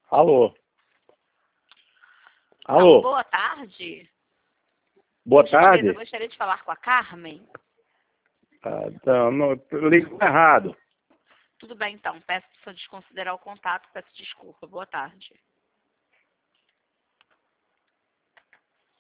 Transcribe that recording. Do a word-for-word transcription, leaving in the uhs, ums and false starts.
Alô? Alô, Alô? boa tarde. Boa Por gentileza, tarde? eu gostaria de falar com a Carmen. Ah, então, não, eu ligo errado. Tudo bem, então. Peço para desconsiderar o contato. Peço desculpa. Boa tarde.